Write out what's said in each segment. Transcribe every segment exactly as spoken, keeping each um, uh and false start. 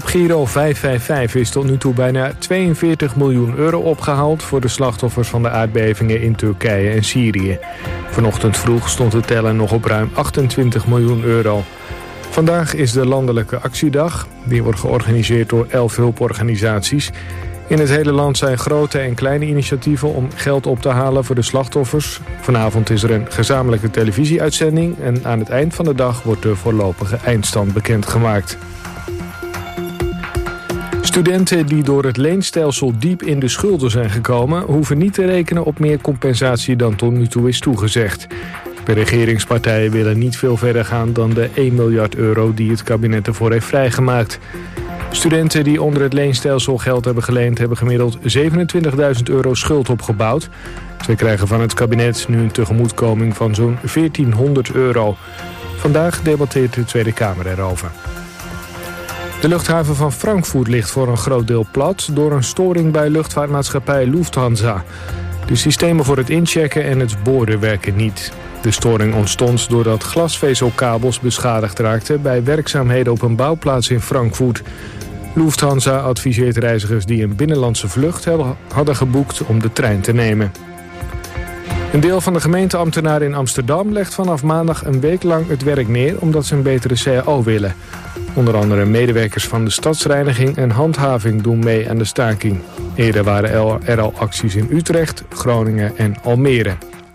Giro vijf vijf vijf is tot nu toe bijna tweeënveertig miljoen euro opgehaald voor de slachtoffers van de aardbevingen in Turkije en Syrië. Vanochtend vroeg stond de teller nog op ruim achtentwintig miljoen euro. Vandaag is de landelijke actiedag. Die wordt georganiseerd door elf hulporganisaties. In het hele land zijn grote en kleine initiatieven om geld op te halen voor de slachtoffers. Vanavond is er een gezamenlijke televisieuitzending en aan het eind van de dag wordt de voorlopige eindstand bekendgemaakt. Studenten die door het leenstelsel diep in de schulden zijn gekomen, hoeven niet te rekenen op meer compensatie dan tot nu toe is toegezegd. De regeringspartijen willen niet veel verder gaan dan de één miljard euro die het kabinet ervoor heeft vrijgemaakt. Studenten die onder het leenstelsel geld hebben geleend hebben gemiddeld zevenentwintigduizend euro schuld opgebouwd. Zij krijgen van het kabinet nu een tegemoetkoming van zo'n veertienhonderd euro. Vandaag debatteert de Tweede Kamer erover. De luchthaven van Frankfurt ligt voor een groot deel plat door een storing bij luchtvaartmaatschappij Lufthansa. De systemen voor het inchecken en het boorden werken niet. De storing ontstond doordat glasvezelkabels beschadigd raakten bij werkzaamheden op een bouwplaats in Frankfurt. Lufthansa adviseert reizigers die een binnenlandse vlucht hadden geboekt om de trein te nemen. Een deel van de gemeenteambtenaren in Amsterdam legt vanaf maandag een week lang het werk neer omdat ze een betere C A O willen. Onder andere medewerkers van de stadsreiniging en handhaving doen mee aan de staking. Eerder waren er al acties in Utrecht, Groningen en Almere.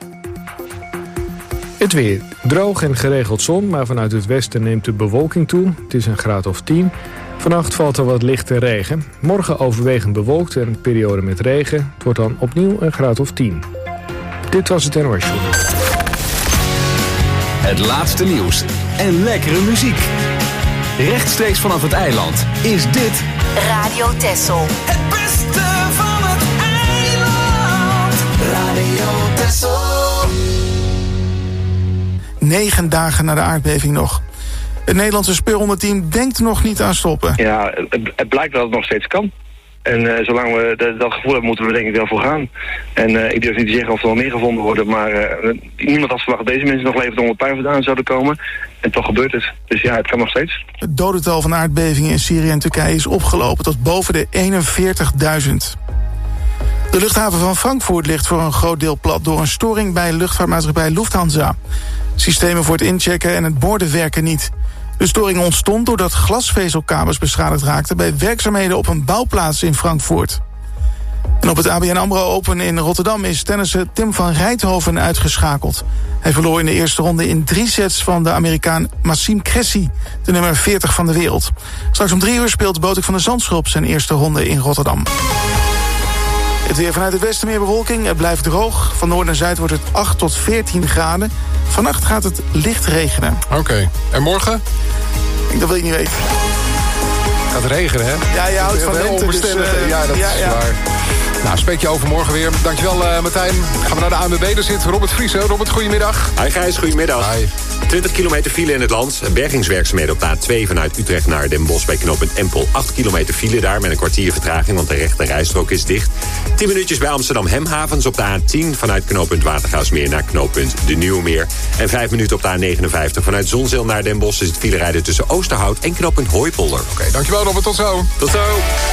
Het weer. Droog en geregeld zon, maar vanuit het westen neemt de bewolking toe. Het is een graad of tien. Vannacht valt er wat lichte regen. Morgen overwegend bewolkt en een periode met regen. Het wordt dan opnieuw een graad of tien. Dit was het N O S Journal. Het laatste nieuws en lekkere muziek. Rechtstreeks vanaf het eiland is dit Radio Texel. Het beste van het eiland. Radio Texel. Negen dagen na de aardbeving nog. Het Nederlandse speelhondenteam denkt nog niet aan stoppen. Ja, het, het blijkt dat het nog steeds kan. En uh, zolang we de, dat gevoel hebben, moeten we er denk ik wel voor gaan. En uh, ik durf niet te zeggen of er wel meer gevonden worden, maar uh, niemand had verwacht dat deze mensen nog levend onder puin vandaan zouden komen. En toch gebeurt het. Dus ja, het kan nog steeds. Het dodental van aardbevingen in Syrië en Turkije is opgelopen tot boven de eenenveertigduizend. De luchthaven van Frankfurt ligt voor een groot deel plat door een storing bij luchtvaartmaatschappij Lufthansa. Systemen voor het inchecken en het boorden werken niet. De storing ontstond doordat glasvezelkabels beschadigd raakten bij werkzaamheden op een bouwplaats in Frankfurt. En op het A B N AMRO Open in Rotterdam is tennisser Tim van Rijthoven uitgeschakeld. Hij verloor in de eerste ronde in drie sets van de Amerikaan Massim Cressy, de nummer veertig van de wereld. Straks om drie uur speelt Botik van de Zandschulp zijn eerste ronde in Rotterdam. Het weer vanuit het westen meer bewolking. Het blijft droog. Van noord naar zuid wordt het acht tot veertien graden. Vannacht gaat het licht regenen. Oké. Okay. En morgen? Ik, dat wil je niet weten. Het gaat regenen, hè? Ja, je houdt van lente. Dus, uh, ja, dat ja, is ja. waar. Nou, spreek je over morgen weer. Dankjewel, uh, Martijn. Gaan we naar de A N W B. Daar zit Robert Vriesen. Robert, goedemiddag. Hi Gijs, goedemiddag. Hi. twintig kilometer file in het land. Bergingswerkzaamheden op de A twee vanuit Utrecht naar Den Bosch bij knooppunt Empel. acht kilometer file daar met een kwartier vertraging, want de rechte rijstrook is dicht. tien minuutjes bij Amsterdam Hemhavens op de A tien vanuit knooppunt Watergaasmeer naar knooppunt De Nieuwmeer. En vijf minuten op de A negenenvijftig vanuit Zonzeel naar Den Bosch is het file rijden tussen Oosterhout en knooppunt Hooipolder. Oké, okay, dankjewel Robert. Tot zo. Tot zo.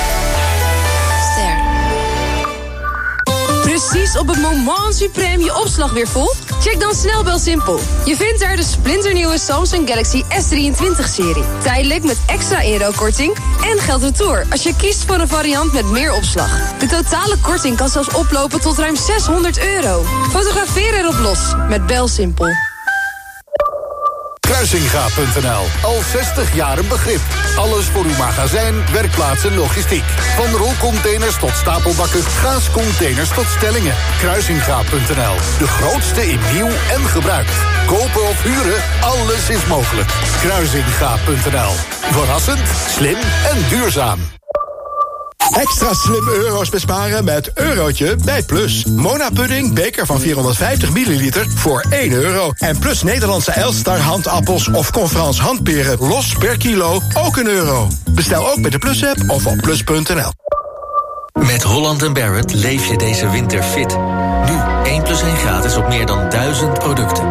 Precies op het moment supreme je opslag weer vol? Check dan snel BelSimpel. Je vindt daar de splinternieuwe Samsung Galaxy S drieëntwintig-serie. Tijdelijk met extra inruilkorting en geld retour als je kiest voor een variant met meer opslag. De totale korting kan zelfs oplopen tot ruim zeshonderd euro. Fotografeer erop los met BelSimpel. Kruisinga punt n l. Al zestig jaar een begrip. Alles voor uw magazijn, werkplaats en logistiek. Van rolcontainers tot stapelbakken, gaascontainers tot stellingen. Kruisinga punt n l. De grootste in nieuw en gebruikt. Kopen of huren, alles is mogelijk. Kruisinga punt n l. Verrassend, slim en duurzaam. Extra slim euro's besparen met Eurotje bij Plus. Mona Pudding, beker van vierhonderdvijftig milliliter voor één euro. En Plus Nederlandse Elstar handappels of Conference handperen los per kilo ook een euro. Bestel ook bij de Plus-app of op plus punt n l. Met Holland en Barrett leef je deze winter fit. Nu één plus één gratis op meer dan duizend producten.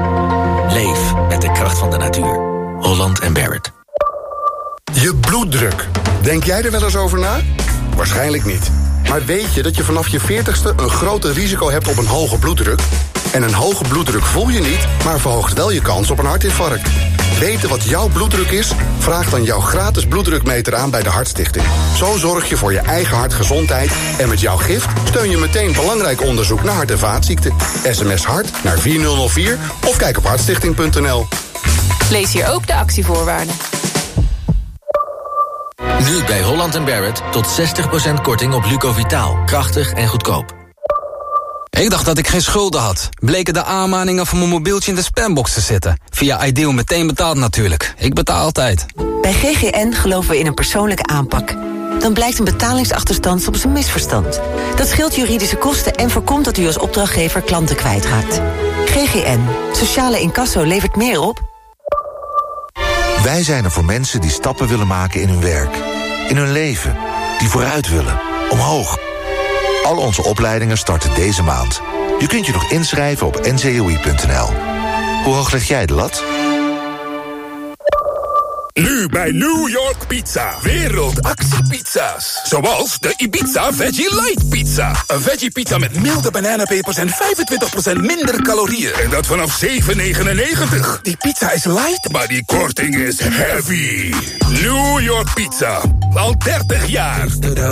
Leef met de kracht van de natuur. Holland en Barrett. Je bloeddruk, Denk jij er wel eens over na? Waarschijnlijk niet. Maar weet je dat je vanaf je veertigste een groter risico hebt op een hoge bloeddruk? En een hoge bloeddruk voel je niet, maar verhoogt wel je kans op een hartinfarct. Weten wat jouw bloeddruk is? Vraag dan jouw gratis bloeddrukmeter aan bij de Hartstichting. Zo zorg je voor je eigen hartgezondheid en met jouw gift steun je meteen belangrijk onderzoek naar hart- en vaatziekten. S M S hart naar vier nul nul vier of kijk op hartstichting punt n l. Lees hier ook de actievoorwaarden. Nu bij Holland en Barrett tot zestig procent korting op Lucovitaal. Krachtig en goedkoop. Ik dacht dat ik geen schulden had. Bleken de aanmaningen van mijn mobieltje in de spambox te zitten. Via Ideal meteen betaald natuurlijk. Ik betaal altijd. Bij G G N geloven we in een persoonlijke aanpak. Dan blijkt een betalingsachterstand soms een misverstand. Dat scheelt juridische kosten en voorkomt dat u als opdrachtgever klanten kwijtraakt. G G N. Sociale incasso levert meer op. Wij zijn er voor mensen die stappen willen maken in hun werk. In hun leven. Die vooruit willen. Omhoog. Al onze opleidingen starten deze maand. Je kunt je nog inschrijven op n c o i punt n l. Hoe hoog leg jij de lat? Nu bij New York Pizza. Wereldactiepizza's. Zoals de Ibiza Veggie Light Pizza. Een veggie pizza met milde bananenpepers en vijfentwintig procent minder calorieën. En dat vanaf zeven negenennegentig. Die pizza is light, maar die korting is heavy. New York Pizza. Al dertig jaar.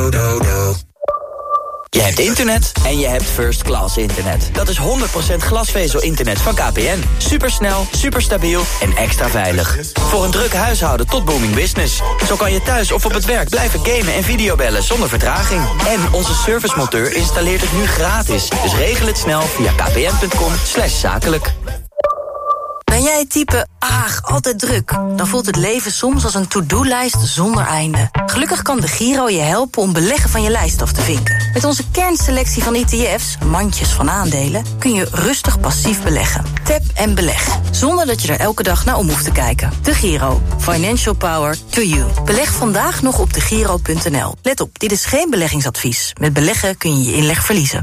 Je hebt internet en je hebt first class internet. Dat is honderd procent glasvezel-internet van K P N. Supersnel, superstabiel en extra veilig. Voor een druk huishouden tot booming business. Zo kan je thuis of op het werk blijven gamen en videobellen zonder vertraging. En onze servicemonteur installeert het nu gratis. Dus regel het snel via kpn punt com slash zakelijk. Ben jij het type, aag, altijd druk? Dan voelt het leven soms als een to-do-lijst zonder einde. Gelukkig kan de Giro je helpen om beleggen van je lijst af te vinken. Met onze kernselectie van E T F's, mandjes van aandelen, kun je rustig passief beleggen. Tap en beleg, zonder dat je er elke dag naar om hoeft te kijken. De Giro. Financial power to you. Beleg vandaag nog op de giro punt n l. Let op, dit is geen beleggingsadvies. Met beleggen kun je je inleg verliezen.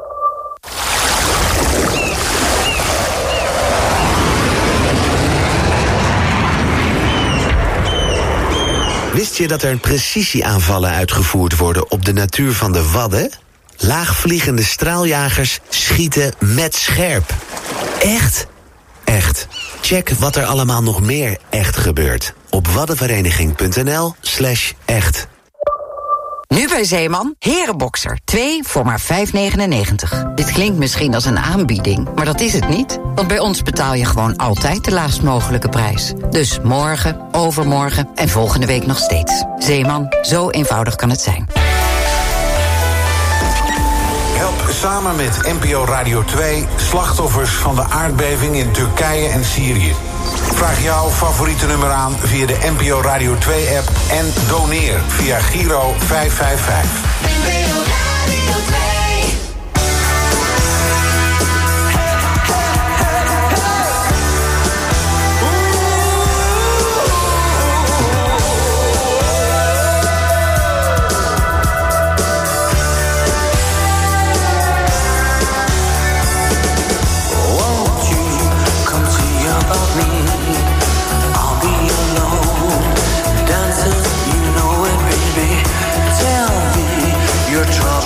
Wist je dat er precisieaanvallen uitgevoerd worden op de natuur van de Wadden? Laagvliegende straaljagers schieten met scherp. Echt? Echt. Check wat er allemaal nog meer echt gebeurt op waddenvereniging punt n l slash echt. Nu bij Zeeman, Herenboxer. twee voor maar vijf negenennegentig. Dit klinkt misschien als een aanbieding, maar dat is het niet. Want bij ons betaal je gewoon altijd de laagst mogelijke prijs. Dus morgen, overmorgen en volgende week nog steeds. Zeeman, zo eenvoudig kan het zijn. Help samen met N P O Radio twee slachtoffers van de aardbeving in Turkije en Syrië. Vraag jouw favoriete nummer aan via de N P O Radio twee app en doneer via Giro vijf vijf vijf. Trouble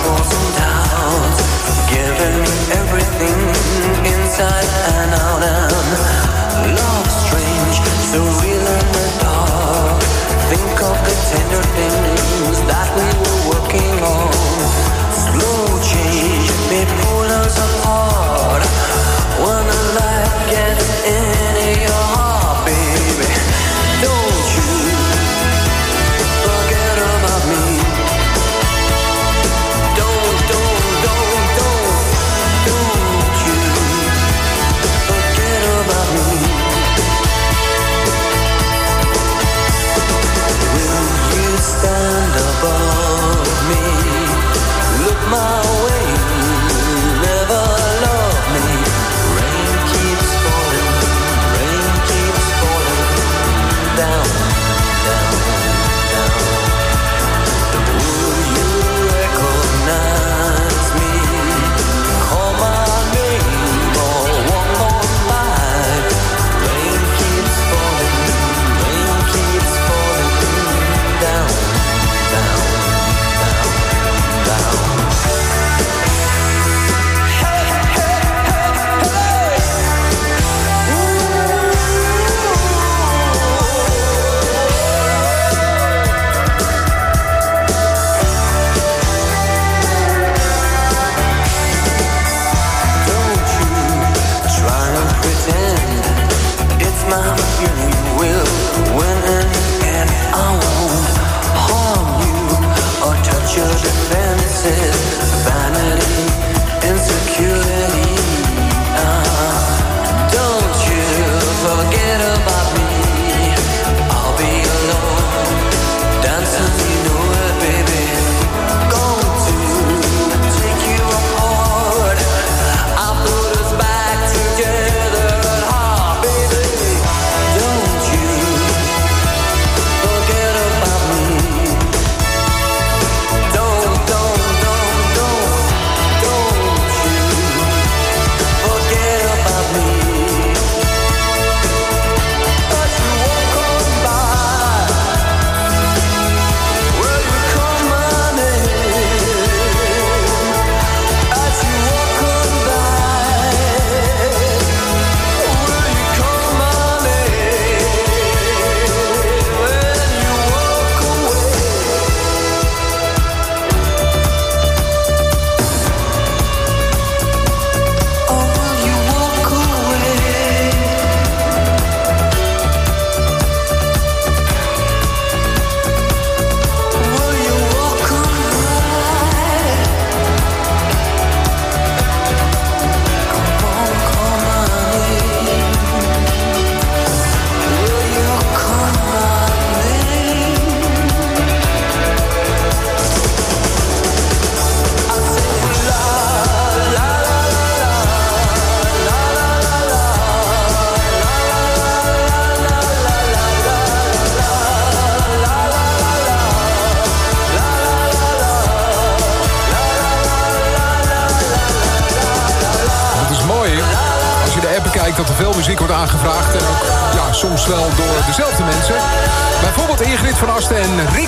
blijkt dat er veel muziek wordt aangevraagd. En ook ja, soms wel door dezelfde mensen. Bijvoorbeeld Ingrid van Asten en Rick.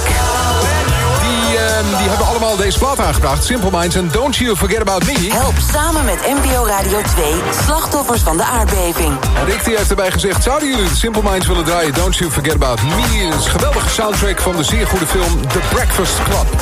Die, uh, die hebben allemaal deze plaat aangevraagd. Simple Minds en Don't You Forget About Me. Help samen met N P O Radio twee slachtoffers van de aardbeving. En Rick die heeft erbij gezegd... zouden jullie de Simple Minds willen draaien? Don't You Forget About Me. Dat is een geweldige soundtrack van de zeer goede film The Breakfast Club.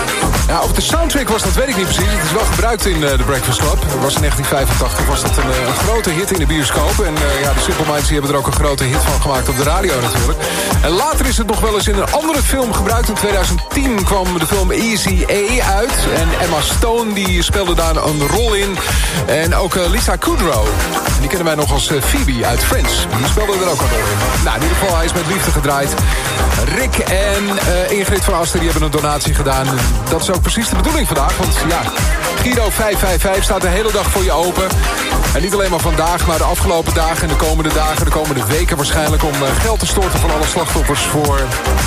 Ja, of de soundtrack was, dat weet ik niet precies. Het is wel gebruikt in uh, The Breakfast Club. Dat was in negentien vijfentachtig was dat een, uh, een grote hit in de bioscoop. En uh, ja, de Simple Minds die hebben er ook een grote hit van gemaakt op de radio natuurlijk. En later is het nog wel eens in een andere film gebruikt. In tweeduizend tien kwam de film Easy A uit. En Emma Stone die speelde daar een rol in. En ook uh, Lisa Kudrow. En die kennen wij nog als uh, Phoebe uit Friends. Die speelde er ook een rol in. Nou, in ieder geval, hij is met liefde gedraaid. Rick en uh, Ingrid van Asten die hebben een donatie gedaan. Dat is ook precies de bedoeling vandaag. Want ja, Giro vijf vijf vijf staat de hele dag voor je open. En niet alleen maar vandaag, maar de afgelopen dagen en de komende dagen, de komende weken waarschijnlijk, om uh, geld te storten van alle slachtoffers voor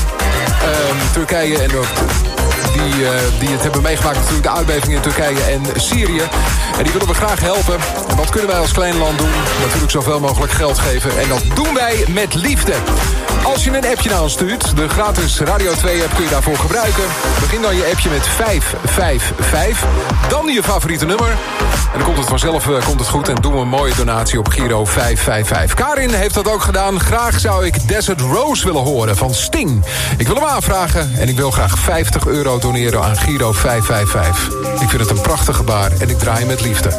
uh, Turkije en ook die, uh, die het hebben meegemaakt, natuurlijk de aardbevingen in Turkije en Syrië. En die willen we graag helpen. En wat kunnen wij als klein land doen? Natuurlijk zoveel mogelijk geld geven. En dat doen wij met liefde. Als je een appje naar ons stuurt, de gratis Radio twee app kun je daarvoor gebruiken. Begin dan je appje met vijf vijf vijf. Dan je favoriete nummer. En dan komt het vanzelf uh, komt het goed. En doen we een mooie donatie op Giro vijf vijf vijf. Karin heeft dat ook gedaan. Graag zou ik Desert Rose willen horen van Sting. Ik wil hem aanvragen. En ik wil graag vijftig euro doneren aan Giro vijf vijf vijf. Ik vind het een prachtig gebaar. En ik draai met liefde.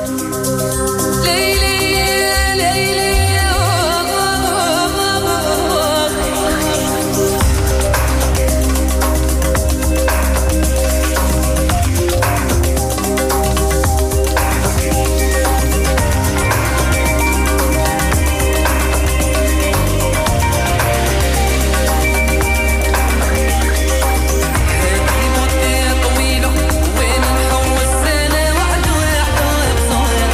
Conmigo, bueno, como se le va a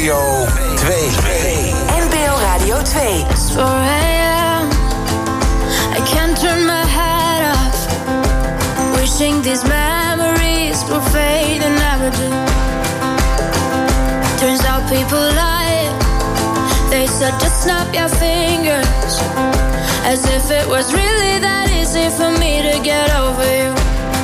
Radio twee. N P O Radio twee. four a.m. I can't turn my head off. Wishing these memories will fade and never do. Turns out people lie. They said just snap your fingers. As if it was really that easy for me to get over you.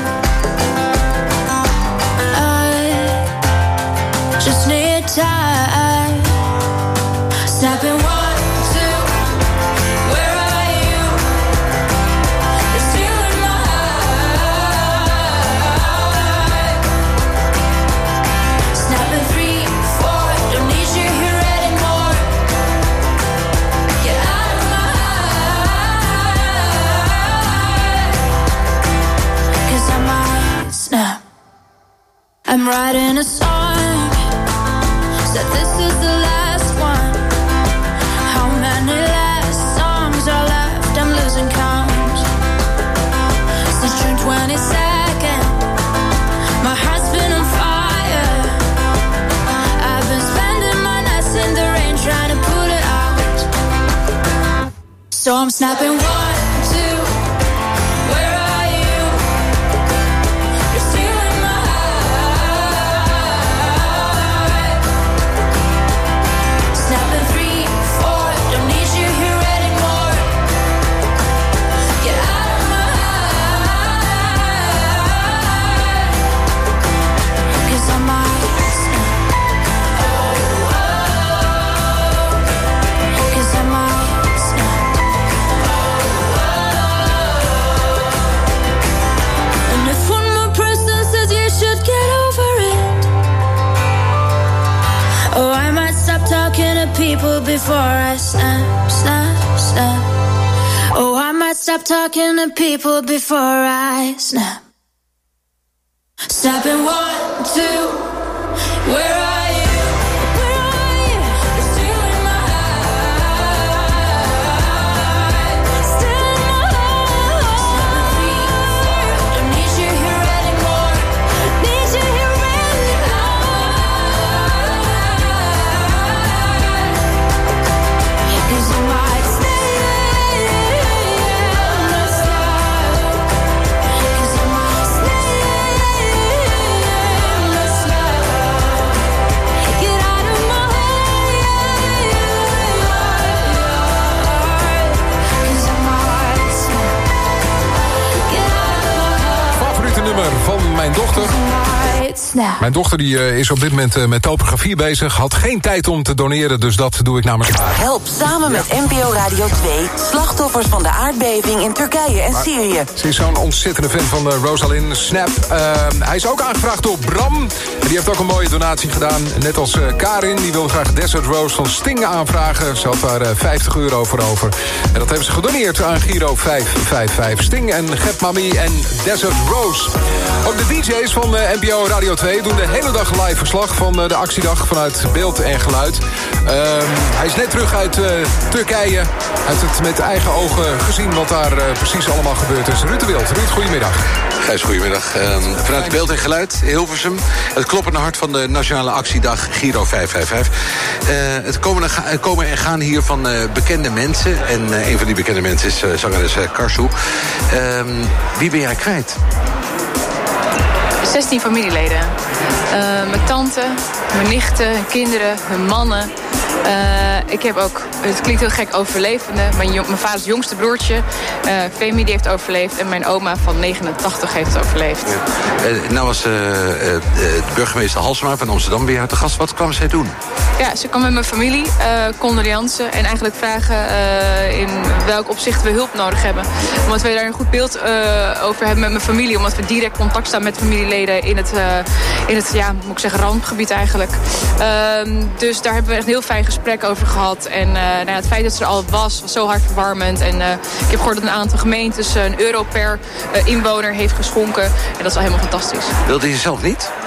I just need time. Snapping one, two, where are you? You're still in my heart. Snapping three, four, don't need you here anymore. Get out of my heart. 'Cause I might snap. I'm writing a song. Said this is the last one. How many last songs are left? I'm losing count. Since June twenty-second, my heart's been on fire. I've been spending my nights in the rain trying to put it out. So I'm snapping one, two, where are you? You're still in my heart. Snapping three, four, don't need you here anymore. Get out of my heart. 'Cause I might snap. Oh, oh. 'Cause I might snap. Oh, oh. And if one more person says you should get over it, oh, I might stop talking to people before I snap, snap, snap. Oh, I might stop talking to people before I snap. Snapping one, two, where are you? Where are you? You're still in my heart. Still in my heart. Snapping three, four, don't need you here anymore. Need you here anymore. 'Cause I might stay in the sky. 'Cause I might stay in the sky. Get out of my heart. 'Cause I might snap. Get out of my heart. Favoriete nummer van mijn dochter. Might snap. Mijn dochter die, uh, is op dit moment uh, met topografie bezig. Had geen tijd om te doneren, dus dat doe ik namens haar. Help samen met N P O Radio twee slachtoffers van de aardbeving in Turkije en Syrië. Ze is zo'n ontzettende fan van uh, Rosalind Snap. Uh, hij is ook aangevraagd door Bram. En die heeft ook een mooie donatie gedaan. Net als uh, Karin, die wilde graag Desert Rose van Sting aanvragen. Ze had daar uh, vijftig euro voor over. En dat hebben ze gedoneerd aan Giro vijf vijf vijf. Sting en Gep Mami en Desert Rose. Ook de D J's van uh, N P O Radio twee doen de hele dag live verslag van uh, de actiedag vanuit beeld en geluid. Uh, hij is net terug uit uh, Turkije. Hij heeft het met eigen ogen gezien wat daar uh, precies allemaal gebeurd is. Ruud de Wild. Ruud, goedemiddag. Gijs, goedemiddag. Uh, vanuit beeld en geluid, Hilversum. Het kloppende hart van de Nationale Actiedag Giro vijf vijf vijf. Uh, het komen en, ga, komen en gaan hier van uh, bekende mensen. En uh, een van die bekende mensen is uh, zangeres uh, Karsu. Uh, wie ben jij kwijt? zestien familieleden. Uh, mijn tante, mijn nichten, kinderen, hun mannen. Uh, ik heb ook, het klinkt heel gek, overlevenden. Mijn, jong, mijn vaders jongste broertje, uh, Femi, die heeft overleefd. En mijn oma van negenentachtig heeft overleefd. Ja. Uh, nou was uh, uh, de burgemeester Halsema van Amsterdam weer uit de gast. Wat kwam zij doen? Ja, ze kwam met mijn familie, uh, condoleansen. En eigenlijk vragen uh, in welk opzicht we hulp nodig hebben. Omdat we daar een goed beeld uh, over hebben met mijn familie. Omdat we direct contact staan met familieleden in het, uh, in het ja, moet ik zeggen, rampgebied eigenlijk. Uh, dus daar hebben we echt een heel fijn gesprek over gehad. En uh, nou ja, het feit dat ze er al was, was zo hartverwarmend. En uh, ik heb gehoord dat een aantal gemeentes uh, een euro per uh, inwoner heeft geschonken. En dat is al helemaal fantastisch. Wilde je zelf niet?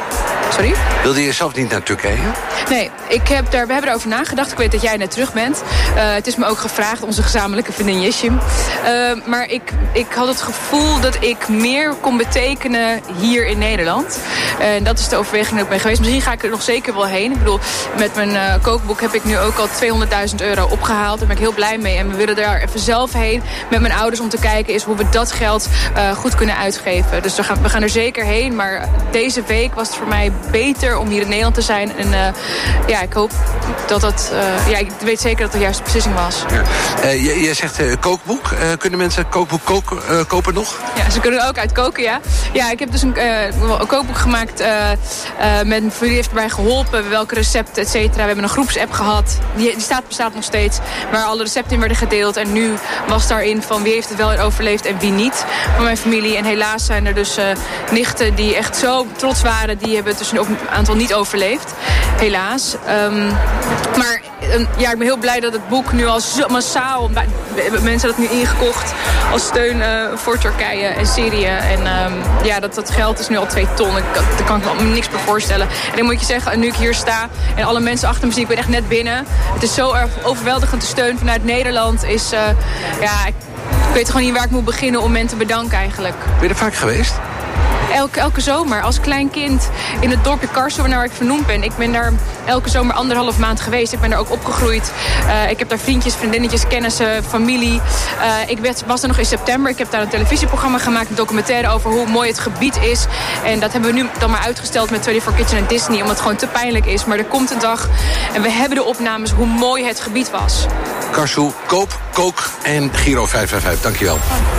Sorry? Wilde je zelf niet naar Turkije? Nee, ik heb daar, we hebben erover nagedacht. Ik weet dat jij net terug bent. Uh, het is me ook gevraagd, onze gezamenlijke vriendin Yeshim. Uh, maar ik, ik had het gevoel dat ik meer kon betekenen hier in Nederland. En uh, dat is de overweging dat ik ben geweest. Misschien ga ik er nog zeker wel heen. Ik bedoel, met mijn uh, kookboek heb ik nu ook al tweehonderdduizend euro opgehaald. Daar ben ik heel blij mee. En we willen daar even zelf heen met mijn ouders om te kijken is hoe we dat geld uh, goed kunnen uitgeven. Dus we gaan, we gaan er zeker heen. Maar deze week was het voor mij beter om hier in Nederland te zijn. En uh, ja, ik hoop dat dat... Uh, ja, ik weet zeker dat het de juiste beslissing was. Ja. Uh, jij, jij zegt uh, kookboek. Uh, kunnen mensen het kookboek koken, uh, kopen nog? Ja, ze kunnen er ook uit koken, ja. Ja, ik heb dus een, uh, een kookboek gemaakt. Uh, uh, met een familie heeft erbij geholpen. Welke recepten, et cetera. We hebben een groepsapp gehad. Die, die staat, bestaat nog steeds. Waar alle recepten in werden gedeeld. En nu was daarin van wie heeft het wel overleefd en wie niet. Van mijn familie. En helaas zijn er dus uh, nichten die echt zo trots waren. Die hebben dus ook een aantal niet overleefd. Helaas. Um, maar um, ja, ik ben heel blij dat het boek nu al zo massaal... Mensen hebben het nu ingekocht als steun uh, voor Turkije en Syrië. En um, ja, dat, dat geld is nu al twee ton. Ik, daar kan ik me niks bij voorstellen. En dan moet je zeggen, nu ik hier sta en alle mensen achter me zien... ik ben echt net binnen. Het is zo erg overweldigend de steun vanuit Nederland. Is, uh, ja, ik, ik weet gewoon niet waar ik moet beginnen om mensen te bedanken eigenlijk. Ben je er vaak geweest? Elke, elke zomer, als klein kind in het dorpje Karsu, waar ik vernoemd ben. Ik ben daar elke zomer anderhalf maand geweest. Ik ben daar ook opgegroeid. Uh, ik heb daar vriendjes, vriendinnetjes, kennissen, familie. Uh, ik werd, was er nog in september. Ik heb daar een televisieprogramma gemaakt, een documentaire over hoe mooi het gebied is. En dat hebben we nu dan maar uitgesteld met tweeënveertig Kitchen en Disney, omdat het gewoon te pijnlijk is. Maar er komt een dag en we hebben de opnames hoe mooi het gebied was. Karsu, koop, kook en Giro vijf vijf vijf. Dankjewel.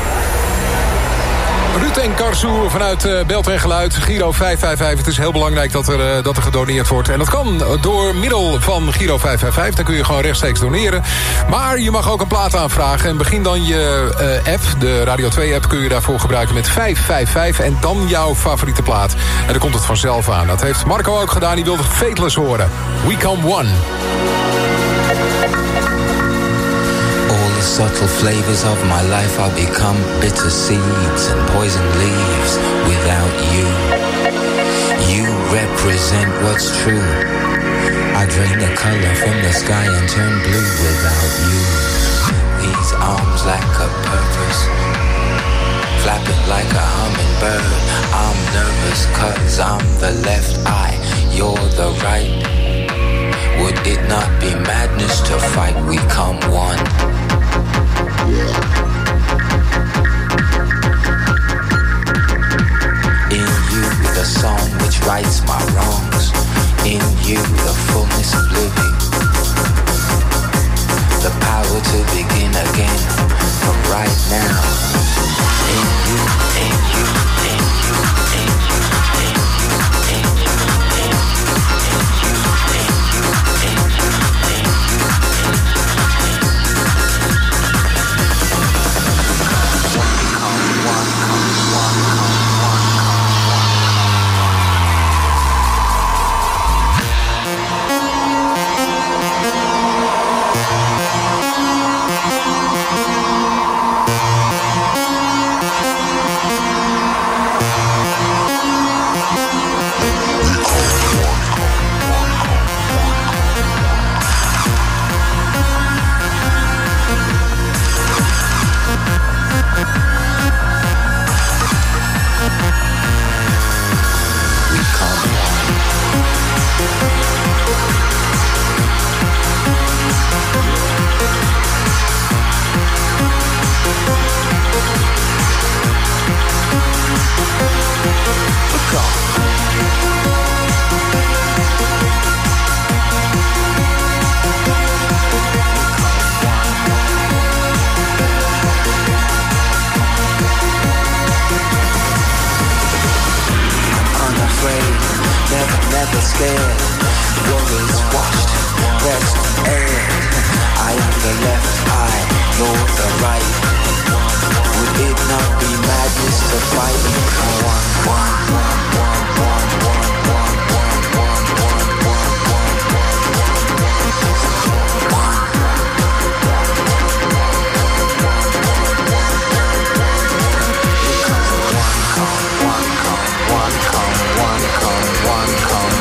Ruud en Karsu vanuit uh, Belt en Geluid, Giro vijf vijf vijf. Het is heel belangrijk dat er, uh, dat er gedoneerd wordt. En dat kan door middel van Giro vijf vijf vijf. Dan kun je gewoon rechtstreeks doneren. Maar je mag ook een plaat aanvragen. En begin dan je uh, app, de Radio twee app... kun je daarvoor gebruiken met vijf vijf vijf. En dan jouw favoriete plaat. En dan komt het vanzelf aan. Dat heeft Marco ook gedaan. Die wilde Fateless horen. We Come One. Subtle flavors of my life, I'll become bitter seeds and poison leaves without you. You represent what's true. I drain the color from the sky and turn blue without you. These arms lack a purpose, flapping like a hummingbird. I'm nervous cause I'm the left eye, you're the right. Would it not be madness to fight? We come one. In you, the song which rights my wrongs. In you, the fullness of living. The power to begin again from right now. In you, in you, in you, in you, in you, in you, in you, in you, in you, in you, in you. One come,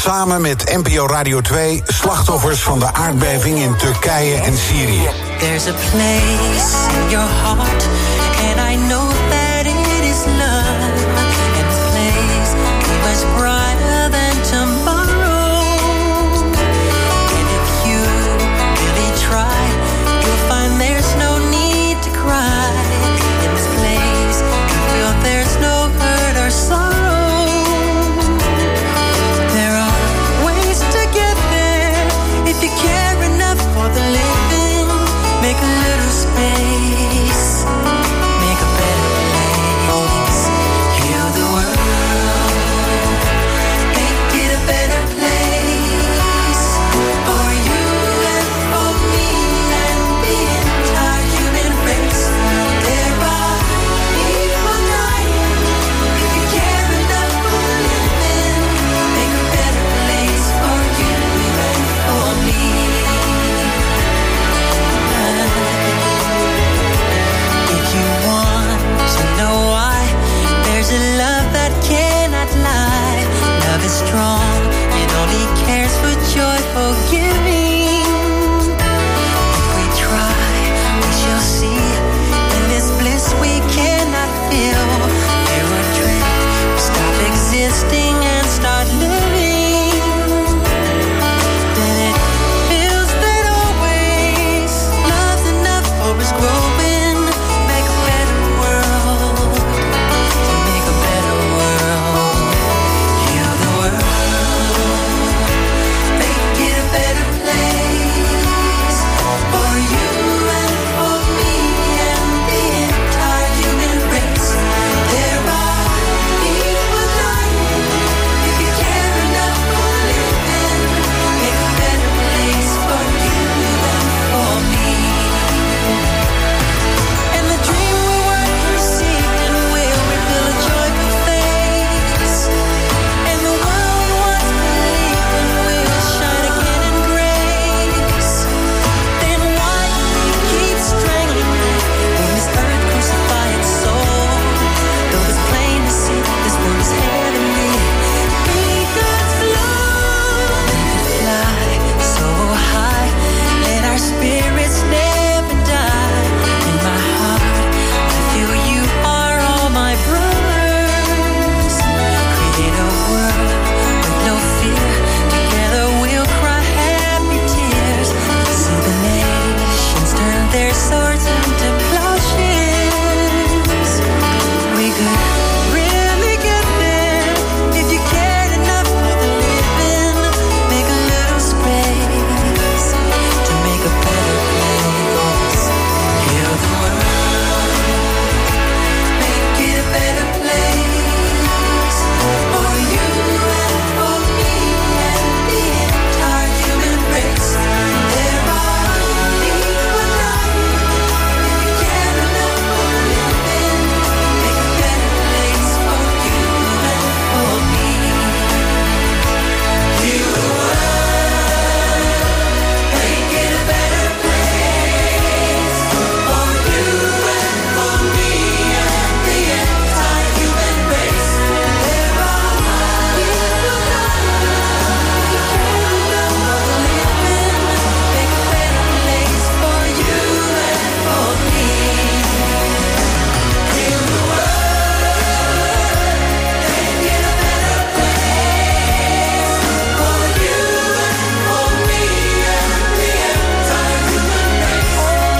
samen met N P O Radio twee slachtoffers van de aardbeving in Turkije en Syrië. There's a place in your heart, and I know that it is love. And this place is much brighter than tomorrow. And if you really try, you'll find there's no need to cry. In this place, you feel there's no hurt or sorrow. There are ways to get there if you care enough for the living. Make a little space, make a better place. Heal the world, make it a better place. For you and for me and the entire human race. There are people dying. If you care enough for living, make a better place for you and for me. If you want to know why, there's a love that cannot lie. Love is strong, it only cares for joyful giving. If we try, we shall see. In this bliss we cannot feel. There are dreams, stop existing and start living. Then it feels that always love's enough for us growing. Make a better world, to make a better world. Heal the world, make it a better place. For you and for me and the entire human race. There are people dying. If you care enough for living, make a better place for you and for me. And the dream we work received and will reveal a joyful face. And the world we once believed in will shine again in grace. Then why keep strangling me when this earth crucify its soul? Though it's plain to see this world is heavenly. Be God's love, fly so high, let our spirits never die. In my heart, I feel you are all my brothers. Create a world with no fear. Together we'll cry happy tears. See the nations turn their swords into plowshares. We could really get there if you cared enough for the living. Make a little space to make a better place. Heal the world, make it a better place. For you and for me and the entire human race. There are people dying. If you care enough for living, make a better place for you and for me. Heal the world, make it a better place. For you and for me and the entire human race. There are people dying. If you care enough for living, make a better place for you and for me. Heal the world, make it a better place. For you and for me and the entire human race.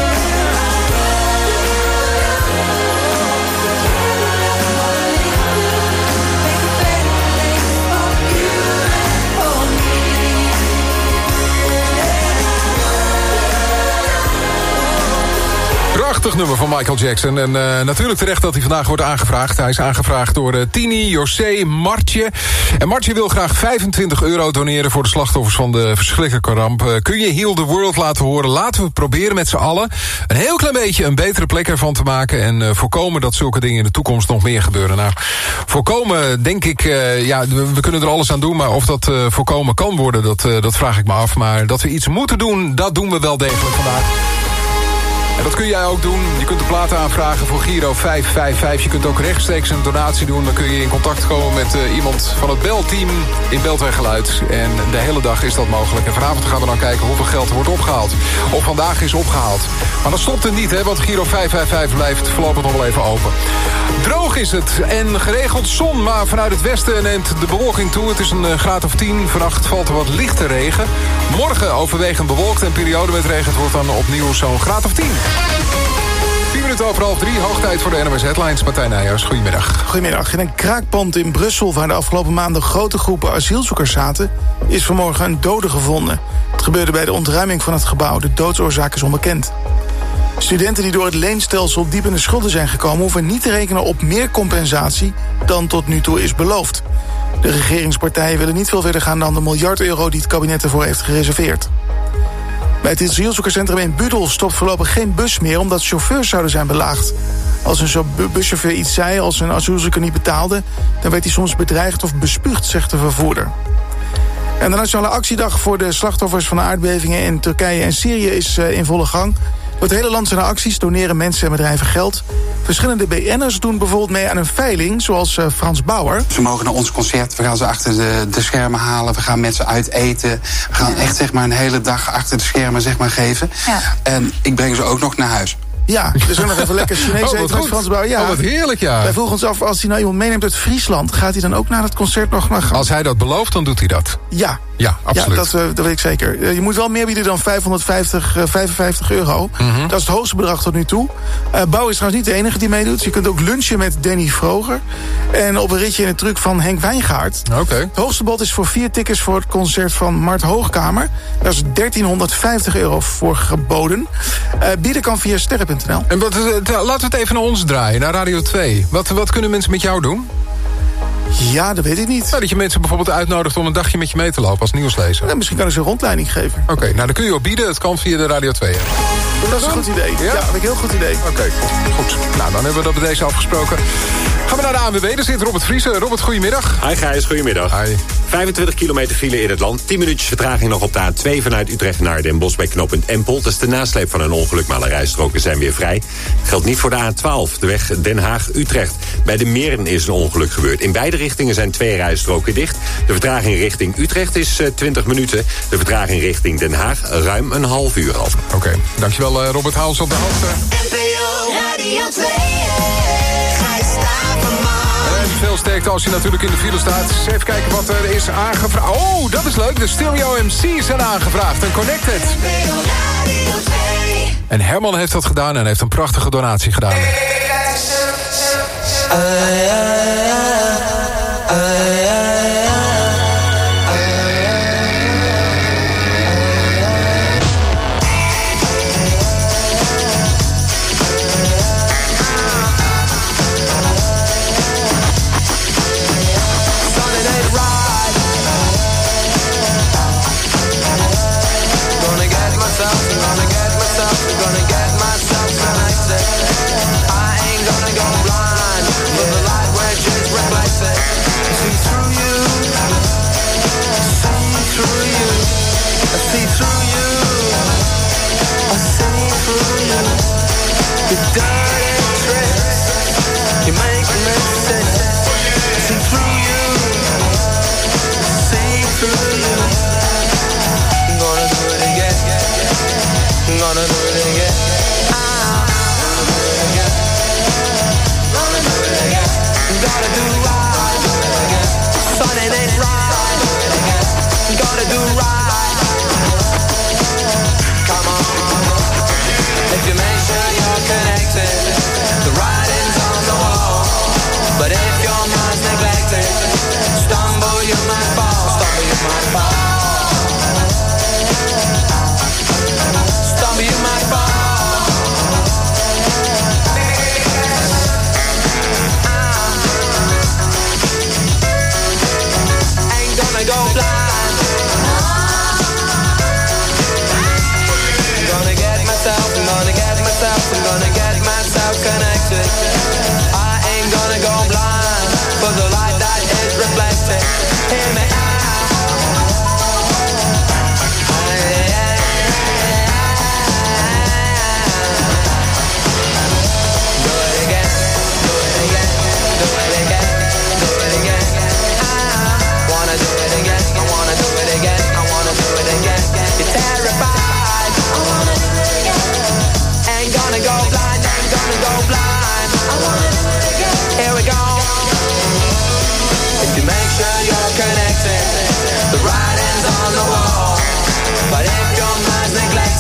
Prachtig nummer van Michael Jackson. En uh, natuurlijk terecht dat hij vandaag wordt aangevraagd. Hij is aangevraagd door uh, Tini, José, Martje. En Martje wil graag vijfentwintig euro doneren voor de slachtoffers van de verschrikkelijke ramp. Uh, kun je Heal the World laten horen? Laten we proberen met z'n allen een heel klein beetje een betere plek ervan te maken. En uh, voorkomen dat zulke dingen in de toekomst nog meer gebeuren. Nou, voorkomen denk ik, uh, ja, we, we kunnen er alles aan doen. Maar of dat uh, voorkomen kan worden, dat, uh, dat vraag ik me af. Maar dat we iets moeten doen, dat doen we wel degelijk vandaag. En dat kun jij ook doen. Je kunt de platen aanvragen voor Giro vijf vijf vijf. Je kunt ook rechtstreeks een donatie doen. Dan kun je in contact komen met uh, iemand van het belteam in Beltweg Geluid. En de hele dag is dat mogelijk. En vanavond gaan we dan kijken hoeveel geld er wordt opgehaald. Of vandaag is opgehaald. Maar dat stopt er niet, hè, want Giro vijf vijf vijf blijft voorlopig nog wel even open. Droog is het en geregeld zon, maar vanuit het westen neemt de bewolking toe. Het is een graad of tien. Vannacht valt er wat lichte regen. Morgen overwegend bewolkt en periode met regen. Het wordt dan opnieuw zo'n graad of tien. vier minuten over half drie, hoog tijd voor de N O S Headlines. Martijn Nijers, goedemiddag. Goedemiddag. In een kraakpand in Brussel, waar de afgelopen maanden grote groepen asielzoekers zaten, is vanmorgen een dode gevonden. Het gebeurde bij de ontruiming van het gebouw. De doodsoorzaak is onbekend. Studenten die door het leenstelsel diep in de schulden zijn gekomen, hoeven niet te rekenen op meer compensatie dan tot nu toe is beloofd. De regeringspartijen willen niet veel verder gaan dan de miljard euro die het kabinet ervoor heeft gereserveerd. Bij het asielzoekerscentrum in Budel stopt voorlopig geen bus meer, omdat chauffeurs zouden zijn belaagd. Als een buschauffeur iets zei, als een asielzoeker niet betaalde, dan werd hij soms bedreigd of bespuugd, zegt de vervoerder. En de Nationale Actiedag voor de slachtoffers van de aardbevingen in Turkije en Syrië is uh, in volle gang. Door het hele land zijn er acties, doneren mensen en bedrijven geld. Verschillende B N'ers doen bijvoorbeeld mee aan een veiling, zoals uh, Frans Bauer. Ze mogen naar ons concert, we gaan ze achter de, de schermen halen, we gaan met ze uit eten. We gaan echt zeg maar een hele dag achter de schermen zeg maar geven. Ja. En ik breng ze ook nog naar huis. Ja, dus ook nog even lekker Chinees eten met Frans Bauer. Ja. Oh, wat heerlijk, ja. Wij vroegen ons af, als hij nou iemand meeneemt uit Friesland, gaat hij dan ook naar het concert nog naar gaan? Als hij dat belooft, dan doet hij dat. Ja. Ja, absoluut. Ja, dat, uh, dat weet ik zeker. Uh, je moet wel meer bieden dan vijfhonderdvijftig, uh, vijfenvijftig euro. Mm-hmm. Dat is het hoogste bedrag tot nu toe. Uh, Bouw is trouwens niet de enige die meedoet. Je kunt ook lunchen met Danny Vroger. En op een ritje in de truck van Henk Wijngaard. Oké. Okay. Het hoogste bod is voor vier tickets voor het concert van Mart Hoogkamer. Daar is dertienhonderdvijftig euro voor geboden. Uh, bieden kan via sterren punt n l. En wat, laten we het even naar ons draaien, naar Radio twee. Wat, wat kunnen mensen met jou doen? Ja, dat weet ik niet. Nou, dat je mensen bijvoorbeeld uitnodigt om een dagje met je mee te lopen als nieuwslezer. Ja, misschien kan ik ze een rondleiding geven. Oké, okay, nou dan kun je ook bieden. Het kan via de Radio twee. Dat is een goed idee. Ja, ja dat is een heel goed idee. Oké, okay, goed. Nou, dan hebben we dat bij deze afgesproken. Gaan we naar de A N W B. Daar zit Robert Vriesen. Robert, goedemiddag. Hi Gijs, goedemiddag. Hi. vijfentwintig kilometer file in het land. tien minuutjes vertraging nog op de A twee vanuit Utrecht naar Den Bosch bij knooppunt Empel. Dat is de nasleep van een ongeluk, maar alle rijstroken zijn weer vrij. Het geldt niet voor de A twaalf, de weg Den Haag-Utrecht. Bij de Meren is een ongeluk gebeurd. In beide richtingen zijn twee rijstroken dicht. De vertraging richting Utrecht is uh, twintig minuten. De vertraging richting Den Haag ruim een half uur al. Oké, okay. Dankjewel uh, Robert. Hou ons op de hoogte. N P O Radio twee. Veel sterkte als je natuurlijk in de file staat. Dus even kijken wat er is aangevraagd. Oh, dat is leuk. De Stereo M C's zijn aangevraagd. En Connected. En Herman heeft dat gedaan en heeft een prachtige donatie gedaan. Gonna do it again. Gonna do it again. Gotta do right. Son, it ain't right. Gotta do right. Come on. If you make sure you're connected, the writing's on the wall. But if your mind's neglected, stumble you might fall. Stumble you might fall. You might fall. Ah.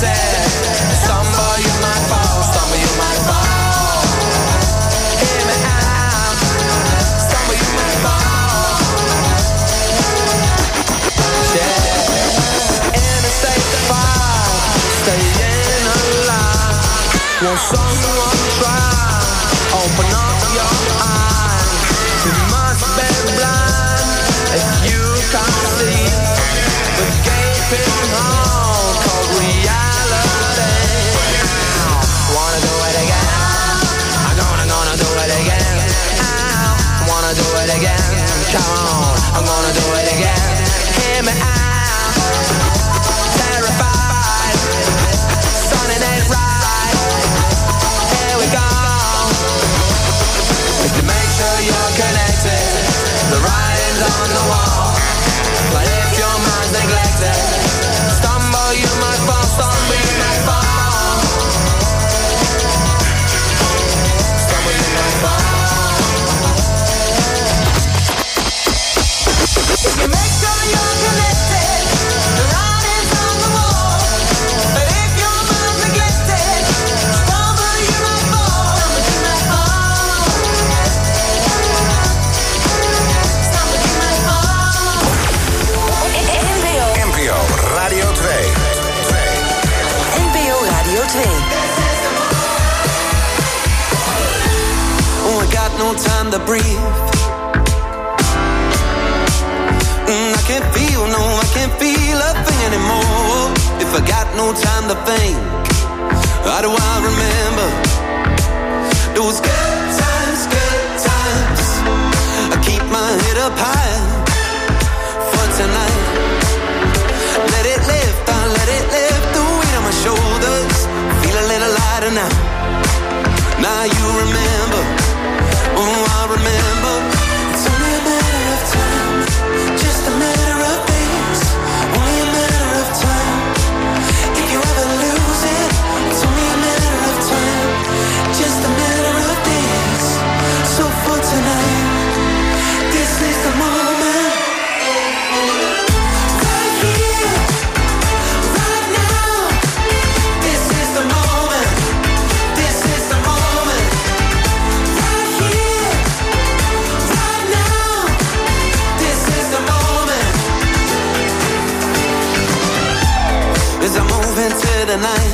neglected. Stumble, you might fall. Stumble, you might fall. Hear me out. Stumble, you might fall. Yeah. In a state of fire, staying alive. Won't someone try? Open up your eyes. You must be blind if you can't see the gaping hole called reality. Wanna do it again? I'm gonna, gonna do it again. I wanna do it again. Come on, I'm gonna do it again. Hear me out. Terrified, sunning it right. Here we go. If you make sure you're connected, the writing's on the wall. But if your mind's neglected, stumble you might fall, stumble you might fall. Stumble you might fall. If you make sure you're connected, the writing's on the wall. But if your mind's neglected, stumble you might fall, stumble you might fall. Stumble you might fall. N P O Radio twee. N P O Radio twee. Oh, I got no time to breathe. Mm, I can't feel, no, I can't feel a thing anymore. If I got no time to think, how do I remember those good times, good times? I keep my head up high for tonight. Let it lift, I let it lift, the weight on my shoulders. Feel a little lighter now. Now you remember, oh I remember. It's only a matter of time, just a matter of days. Only a matter of time. If you ever lose it, it's only a matter of time, just a matter of days. So for tonight, this is the moment. Right here, right now. This is the moment. This is the moment. Right here, right now. This is the moment. As I move into the night,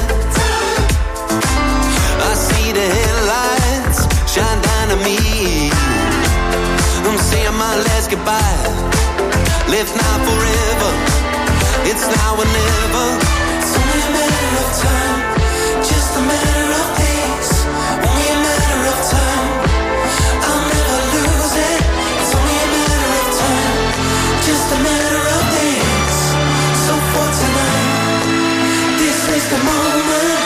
I see the headlights shine down on me. I'm saying my last goodbye. Live now forever. It's now or never. It's only a matter of time, just a matter of days. Only a matter of time. I'll never lose it. It's only a matter of time, just a matter of days. So for tonight, this is the moment.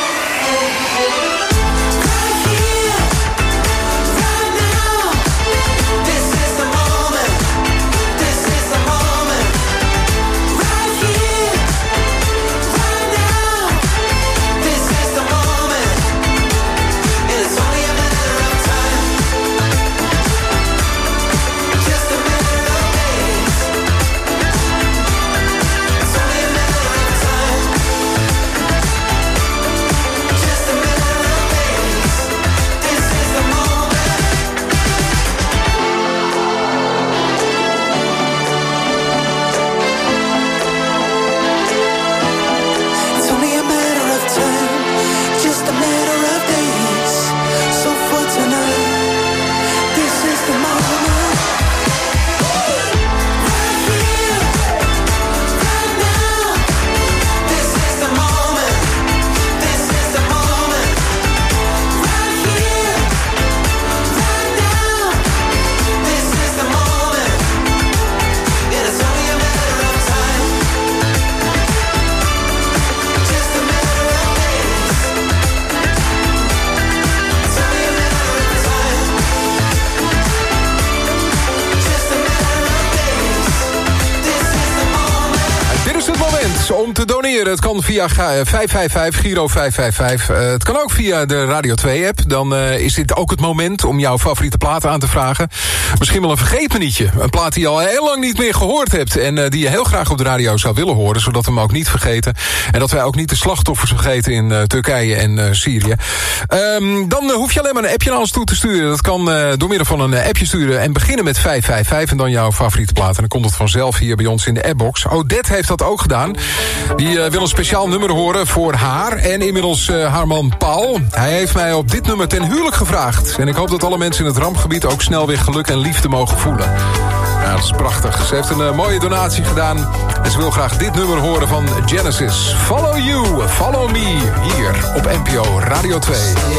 Right here, right now. This is the moment. This is the moment. Right here, right now. om te doneren. Het kan via vijf vijf vijf, Giro vijf vijf vijf. Uh, het kan ook via de Radio twee app. Dan uh, is dit ook het moment om jouw favoriete platen aan te vragen. Misschien wel een vergeetmenietje. Een plaat die je al heel lang niet meer gehoord hebt. En uh, die je heel graag op de radio zou willen horen. Zodat we hem ook niet vergeten. En dat wij ook niet de slachtoffers vergeten in uh, Turkije en uh, Syrië. Um, dan uh, hoef je alleen maar een appje naar ons toe te sturen. Dat kan uh, door middel van een uh, appje sturen. En beginnen met vijf vijf vijf. En dan jouw favoriete plaat. En dan komt het vanzelf hier bij ons in de appbox. Odette heeft dat ook gedaan. Die uh, wil een speciaal nummer horen voor haar. En inmiddels uh, haar man Paul. Hij heeft mij op dit nummer ten huwelijk gevraagd. En ik hoop dat alle mensen in het rampgebied ook snel weer geluk en liefde mogen voelen. Ja, dat is prachtig. Ze heeft een uh, mooie donatie gedaan. En ze wil graag dit nummer horen van Genesis. Follow You, Follow Me. Hier op N P O Radio twee.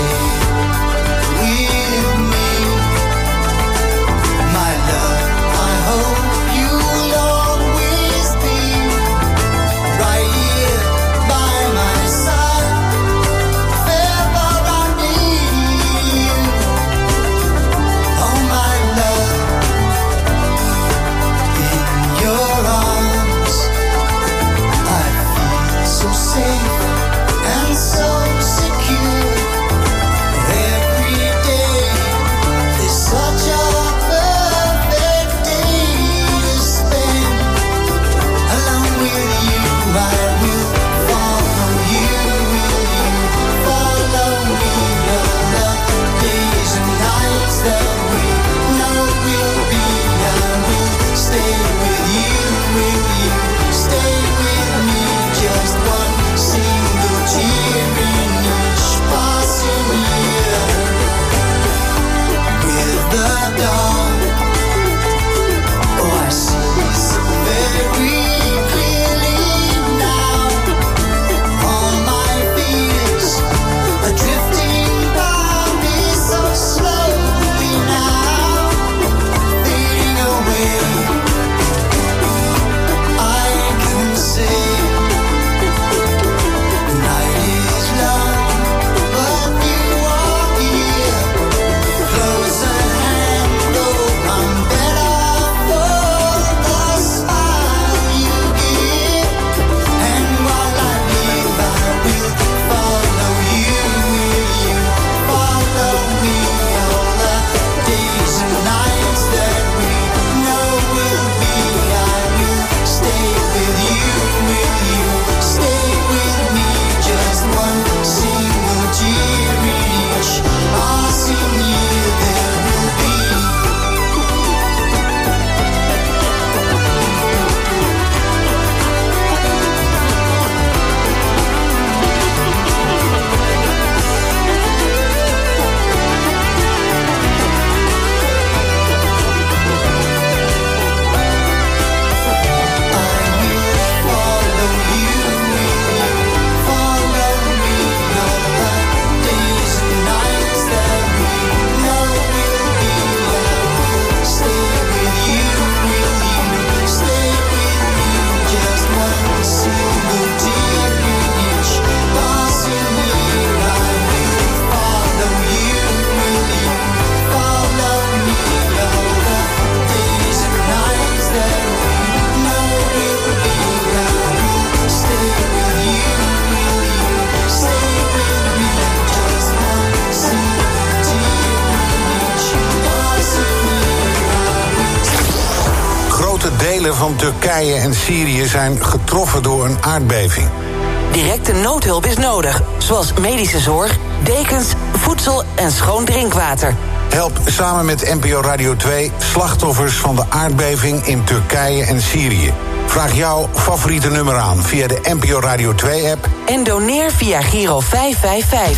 Van Turkije en Syrië zijn getroffen door een aardbeving. Directe noodhulp is nodig, zoals medische zorg, dekens, voedsel en schoon drinkwater. Help samen met N P O Radio twee slachtoffers van de aardbeving in Turkije en Syrië. Vraag jouw favoriete nummer aan via de N P O Radio twee app. En doneer via Giro vijf vijf vijf.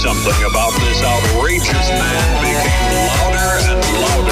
something about this outrageous man became louder and louder.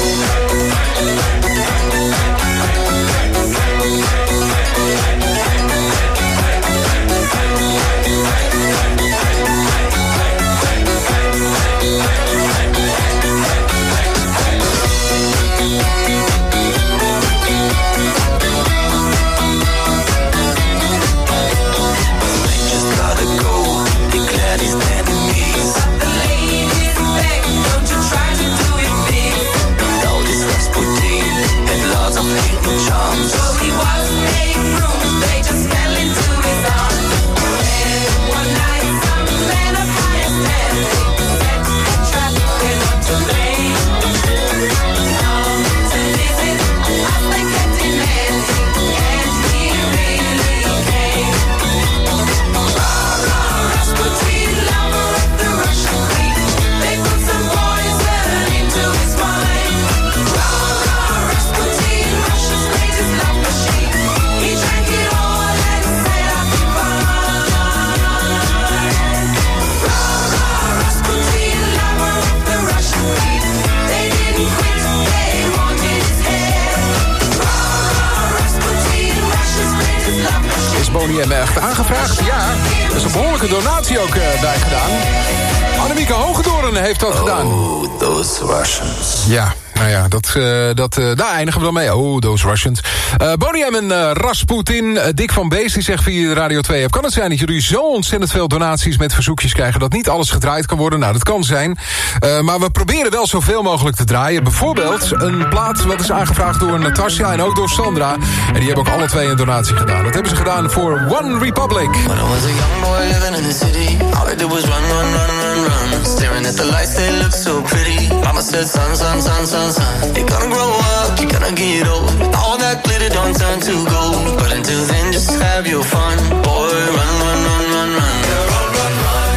Boney M echt aangevraagd? Ja, er is een behoorlijke donatie ook uh, bij gedaan. Annemieke Hogedoorn heeft dat gedaan. Oh, those Russians. Ja, nou ja, dat, uh, dat, uh, daar eindigen we dan mee. Oh, those Russians. Uh, Boney M en uh, Rasputin. Uh, Dick van Beest die zegt via de Radio twee app... kan het zijn dat jullie zo ontzettend veel donaties met verzoekjes krijgen... dat niet alles gedraaid kan worden? Nou, dat kan zijn. Uh, maar we proberen wel zoveel mogelijk te draaien. Bijvoorbeeld een plaat wat is aangevraagd door Natasja en ook door Sandra. En die hebben ook alle twee een donatie gedaan. Dat hebben ze gedaan voor One Republic. When I was a young boy living in the city, all I did was run, run, run, run, run. Staring at the lights, they look so pretty. Mama said, son, son, son, son, son, you're gonna grow up, you're gonna get old. All that glitter don't turn to gold. But until then, just have your fun. Boy, run, run, run, run, run. Yeah, run, run, run.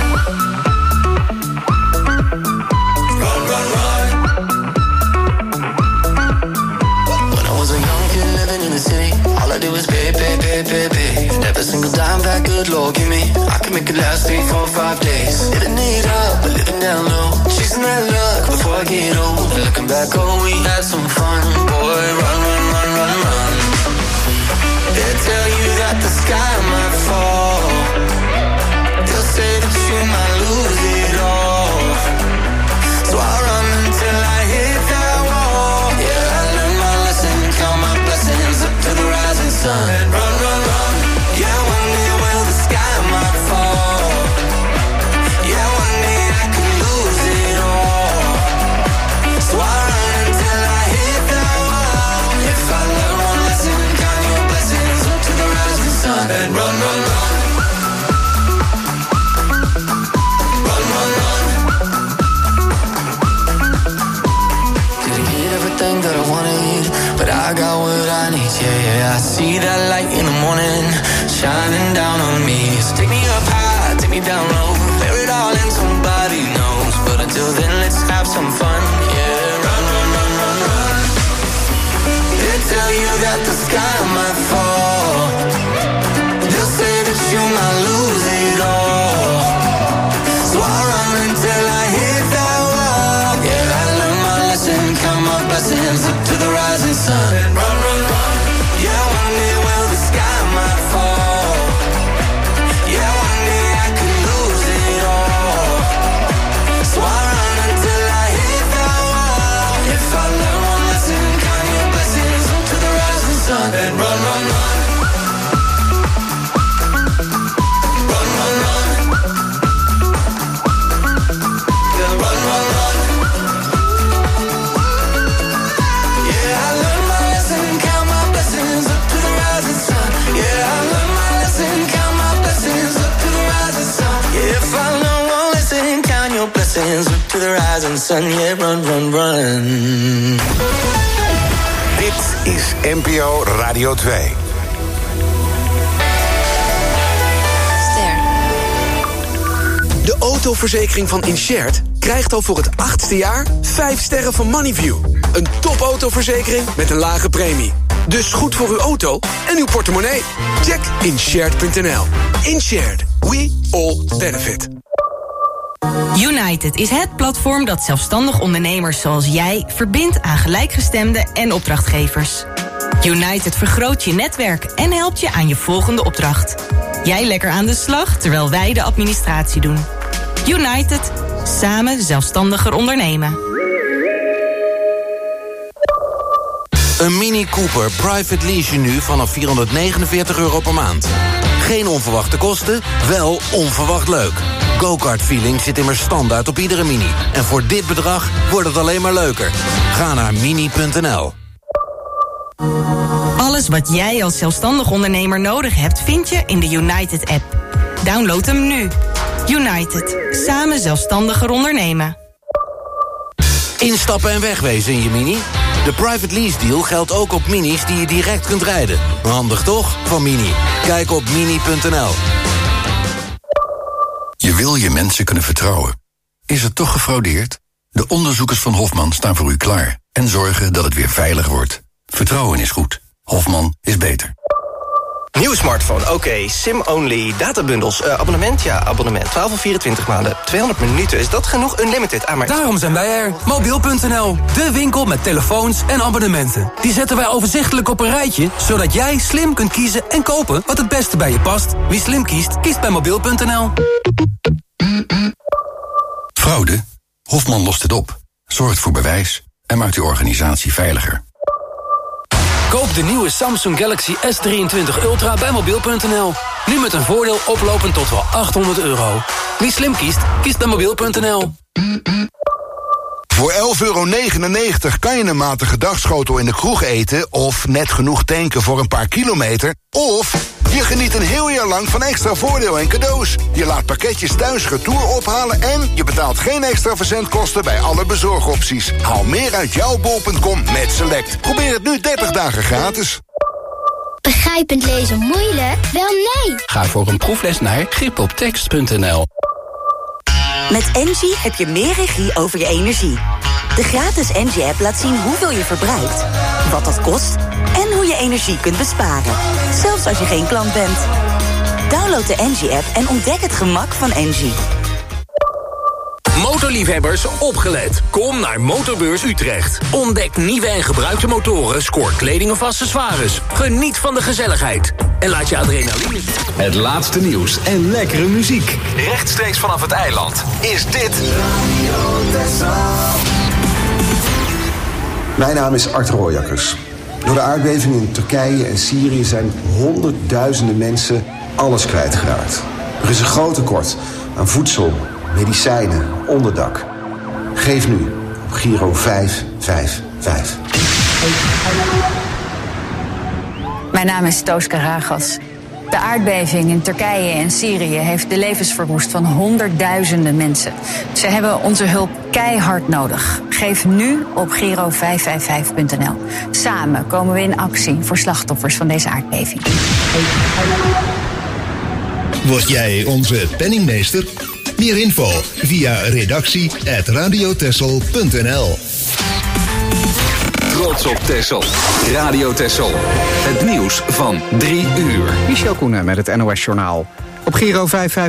Run, run, run. When I was a young kid living in the city, all I did was pay, pay, pay, pay, pay. Every single dime that good Lord give me, I could make it last three, four, five days. Living it up, but living down low. Chasing that luck before I get old. And looking back, oh, we had some fun. Boy, run, run, run, run, run. They tell you that the sky might fall. They'll say that you might lose it all. So I run until I hit that wall. Yeah, I learned my lesson, count my blessings up to the rising sun. And run, run, run. Yeah, one day will the sky might fall. Yeah, one day I could lose it all. So I run until I hit that wall. If I learn one lesson, count your blessings up to the rising sun. And run, run, run. Run, run, run. Didn't get everything that I wanted, but I got what I need, yeah, yeah. I see that light in the morning, shining down on me. So take me up high, take me down low, bear it all and somebody knows. But until then, let's have some fun, yeah. Run, run, run, run, run. They tell you that the sky might fall. They'll say that you might lose it all. So I run until I hit that wall. Yeah, I learned my lesson, count my blessings up to the rising sun. And run, run, run. Yeah, one day will the sky might fall. Yeah, one day I could lose it all. So I run until I hit that wall. If I learn one lesson, count your blessings up to the rising sun. And run, run, run. Run, run, run. Yeah, run, run, run. Yeah, I learned my lesson, count my blessings up to the rising sun. Yeah, I learned my lesson, count my blessings up to the rising sun. Yeah, if I learn one lesson, count your blessings up to the rising sun. Yeah, run, run, run. Dit is N P O Radio twee. De autoverzekering van Inshared krijgt al voor het achtste jaar vijf sterren van Moneyview. Een topautoverzekering met een lage premie. Dus goed voor uw auto en uw portemonnee. Check inshared punt n l. Inshared. We all benefit. United is het platform dat zelfstandig ondernemers zoals jij verbindt aan gelijkgestemden en opdrachtgevers. United vergroot je netwerk en helpt je aan je volgende opdracht. Jij lekker aan de slag, terwijl wij de administratie doen. United. Samen zelfstandiger ondernemen. Een Mini Cooper private lease je nu vanaf vierhonderdnegenenveertig euro per maand. Geen onverwachte kosten, wel onverwacht leuk. Go-kart feeling zit immers standaard op iedere Mini. En voor dit bedrag wordt het alleen maar leuker. Ga naar mini punt n l. Alles wat jij als zelfstandig ondernemer nodig hebt, vind je in de United-app. Download hem nu. United. Samen zelfstandiger ondernemen. Instappen en wegwezen in je Mini? De private lease deal geldt ook op Minis die je direct kunt rijden. Handig toch, van Mini? Kijk op mini punt n l. Je wil je mensen kunnen vertrouwen. Is het toch gefraudeerd? De onderzoekers van Hofman staan voor u klaar en zorgen dat het weer veilig wordt. Vertrouwen is goed. Hofman is beter. Nieuwe smartphone, oké. Okay. SIM-only, databundels, uh, abonnement, ja, abonnement. twaalf of vierentwintig maanden, tweehonderd minuten. Is dat genoeg? Unlimited, ah, maar... Daarom zijn wij er. Mobiel punt n l, de winkel met telefoons en abonnementen. Die zetten wij overzichtelijk op een rijtje, zodat jij slim kunt kiezen en kopen wat het beste bij je past. Wie slim kiest, kiest bij mobiel punt n l. Fraude? Hofman lost het op, zorgt voor bewijs en maakt uw organisatie veiliger. Koop de nieuwe Samsung Galaxy S drieëntwintig Ultra bij mobiel punt n l. Nu met een voordeel oplopend tot wel achthonderd euro. Wie slim kiest, kiest bij mobiel punt n l. Voor elf euro negenennegentig kan je een matige dagschotel in de kroeg eten... of net genoeg tanken voor een paar kilometer. Of je geniet een heel jaar lang van extra voordeel en cadeaus. Je laat pakketjes thuis retour ophalen... en je betaalt geen extra verzendkosten bij alle bezorgopties. Haal meer uit jouw bol punt com met Select. Probeer het nu dertig dagen gratis. Begrijpend lezen moeilijk? Wel nee! Ga voor een proefles naar grip op tekst punt n l. Met Engie heb je meer regie over je energie. De gratis Engie-app laat zien hoeveel je verbruikt, wat dat kost en hoe je energie kunt besparen. Zelfs als je geen klant bent. Download de Engie-app en ontdek het gemak van Engie. Motorliefhebbers, opgelet. Kom naar Motorbeurs Utrecht. Ontdek nieuwe en gebruikte motoren, scoor kleding of accessoires. Geniet van de gezelligheid. En laat je adrenaline... Het laatste nieuws en lekkere muziek. Rechtstreeks vanaf het eiland is dit... Mijn naam is Art Rooijakkers. Door de aardbeving in Turkije en Syrië zijn honderdduizenden mensen alles kwijtgeraakt. Er is een groot tekort aan voedsel, medicijnen, onderdak. Geef nu op Giro vijf vijf vijf. Mijn naam is Tooska Ragas. De aardbeving in Turkije en Syrië heeft de levens verwoest van honderdduizenden mensen. Ze hebben onze hulp keihard nodig. Geef nu op Giro vijf vijf vijf punt n l. Samen komen we in actie voor slachtoffers van deze aardbeving. Word jij onze penningmeester? Meer info via redactie at radiotessel punt n l. Trots op Texel. Radio Texel. Het nieuws van drie uur. Michel Koenen met het N O S Journaal. Op Giro vijf vijf